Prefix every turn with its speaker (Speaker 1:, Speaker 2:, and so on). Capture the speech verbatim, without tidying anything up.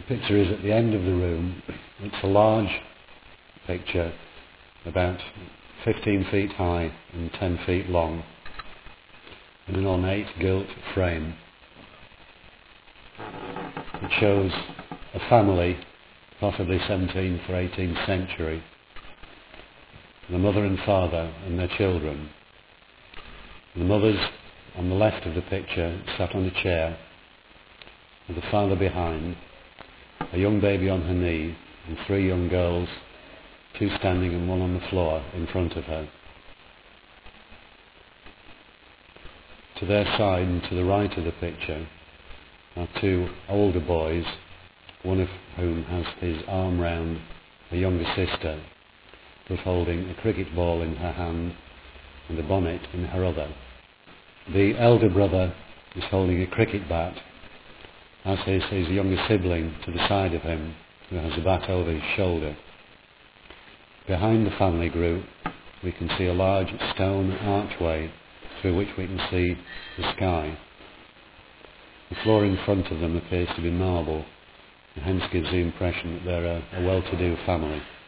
Speaker 1: picture is at the end of the room. It's a large picture, about fifteen feet high and ten feet long, in an ornate gilt frame. It shows a family, possibly seventeenth or eighteenth century, the mother and father and their children. The mother's on the left of the picture, sat on a chair, with the father behind, a young baby on her knee, and three young girls, two standing and one on the floor in front of her. To their side and to the right of the picture are two older boys, one of whom has his arm round a younger sister, who's holding a cricket ball in her hand and a bonnet in her other. The elder brother is holding a cricket bat, as is his younger sibling to the side of him, who has a bat over his shoulder. Behind the family group, we can see a large stone archway through which we can see the sky. The floor in front of them appears to be marble, and hence gives the impression that they're a, a well-to-do family.